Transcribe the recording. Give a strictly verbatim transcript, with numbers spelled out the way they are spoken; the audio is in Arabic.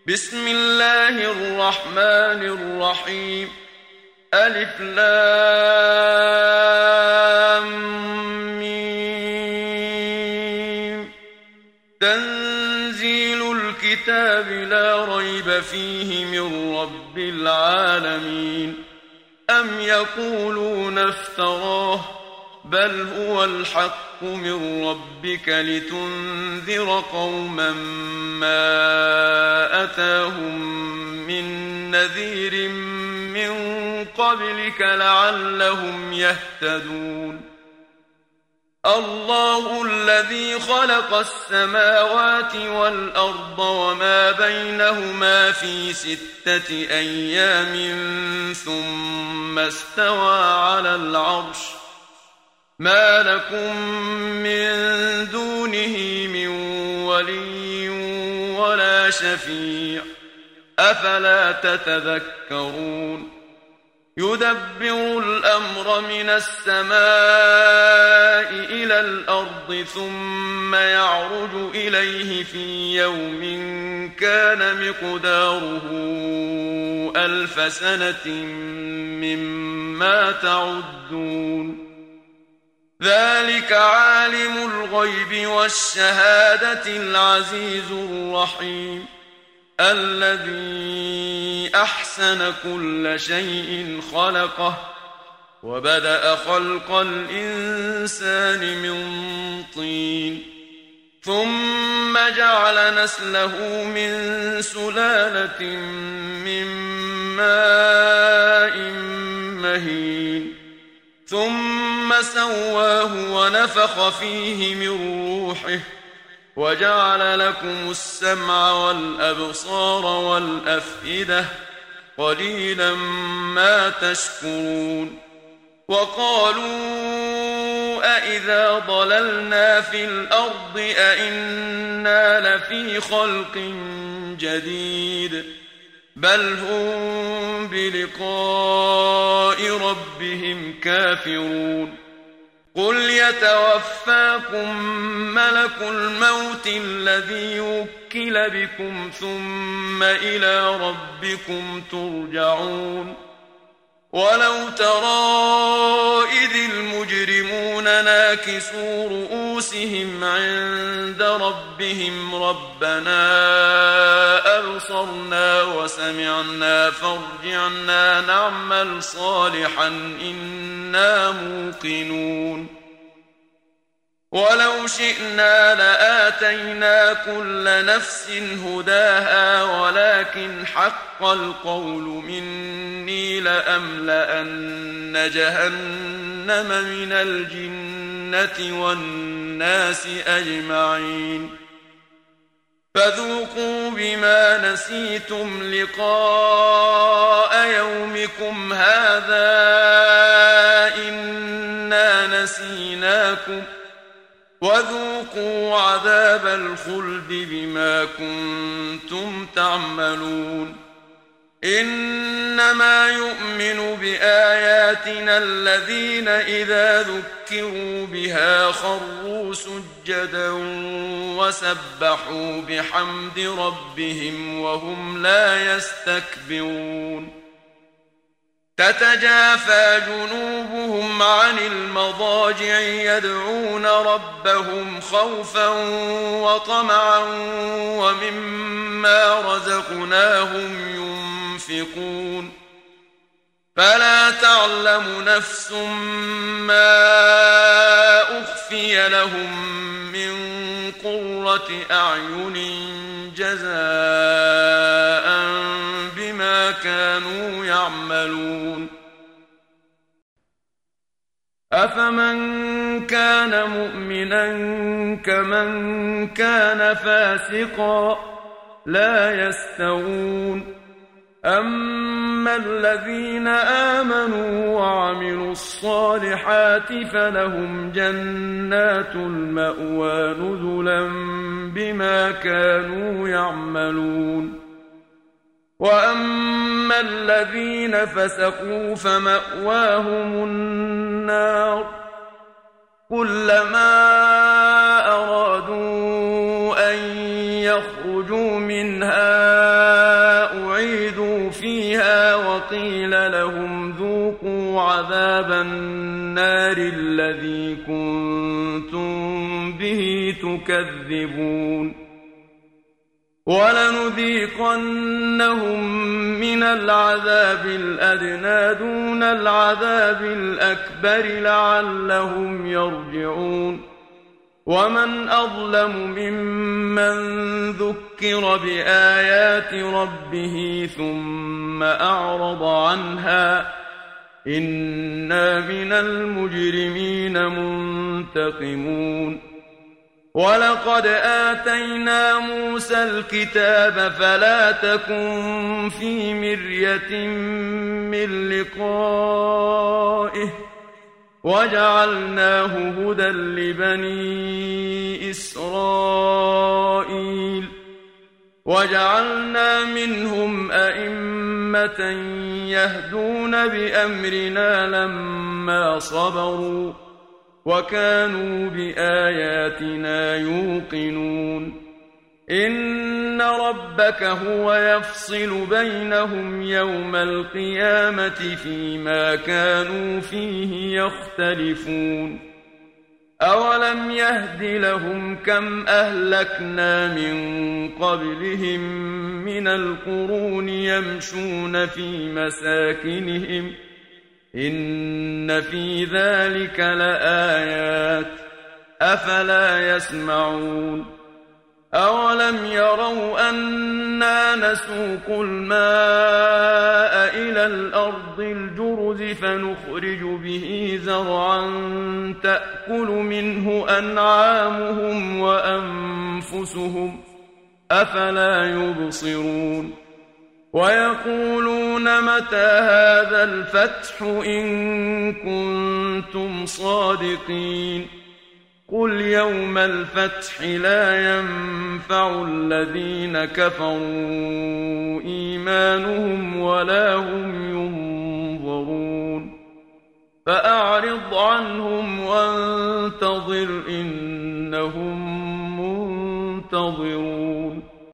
بسم الله الرحمن الرحيم. ألف لام ميم. تنزيل الكتاب لا ريب فيه من رب العالمين. أم يقولون افتراه بل هو الحق من ربك لتنذر قوما ما أتاهم من نذير من قبلك لعلهم يهتدون. الله الذي خلق السماوات والأرض وما بينهما في ستة أيام ثم استوى على العرش ما لكم من دونه من ولي ولا شفيع أفلا تتذكرون. يدبر الأمر من السماء إلى الأرض ثم يعرج إليه في يوم كان مقداره ألف سنة مما تعدون. ذلك عالم الغيب والشهادة العزيز الرحيم الذي أحسن كل شيء خلقه وبدأ خلق الإنسان من طين ثم جعل نسله من سلالة من ماء مهين ثم سواه ونفخ فيه من روحه وجعل لكم السمع والأبصار والأفئدة قليلا ما تشكرون. وقالوا أإذا ضللنا في الأرض أإنا لفي خلق جديد بل هم بلقاء ربهم كافرون. قل يتوفاكم ملك الموت الذي وكل بكم ثم إلى ربكم ترجعون. ولو ترى إذ المجرمون ناكسوا رؤوسهم عند ربهم ربنا أبصرنا وسمعنا فارجعنا نعمل صالحا إنا موقنون. ولو شئنا لآتينا كل نفس هداها ولكن حق القول مني لأملأن جهنم من الجنة والناس أجمعين. فذوقوا بما نسيتم لقاء يومكم هذا إنا نسيناكم وذوقوا عذاب الخلد بما كنتم تعملون. إنما يؤمن بآياتنا الذين إذا ذكروا بها خروا سجدا وسبحوا بحمد ربهم وهم لا يستكبرون. تتجافى جنوبهم عن المضاجع يدعون ربهم خوفا وطمعا ومما رزقناهم ينفقون. فلا تعلم نفس ما أخفي لهم من قرة أعين جزاء بما كانوا يعملون. أفمن كان مؤمنا كمن كان فاسقا لا يستوون. أما الذين آمنوا وعملوا الصالحات فلهم جنات المأوى نزلا بما كانوا يعملون. وأما الذين فسقوا فمأواهم النار كلما أرادوا أن يخرجوا منها وقيل لهم ذوقوا عذاب النار الذي كنتم به تكذبون ولنذيقنهم من العذاب الأدنى دون العذاب الأكبر لعلهم يرجعون ومن أظلم ممن ذكر بآيات ربه ثم أعرض عنها إنا من المجرمين منتقمون ولقد آتينا موسى الكتاب فلا تكن في مرية من لقائه وجعلناه هدى لبني إسرائيل وجعلنا منهم أئمة يهدون بأمرنا لما صبروا وكانوا بآياتنا يوقنون إن ربك هو يفصل بينهم يوم القيامة فيما كانوا فيه يختلفون أولم يهد لهم كم أهلكنا من قبلهم من القرون يمشون في مساكنهم إن في ذلك لآيات أفلا يسمعون أولم يروا أنا نسوق الماء إلى الأرض الجرز فنخرج به زرعا تأكل منه أنعامهم وأنفسهم أفلا يبصرون ويقولون متى هذا الفتح إن كنتم صادقين قل يوم الفتح لا ينفع الذين كفروا إيمانهم ولا هم ينظرون فأعرض عنهم وانتظر إن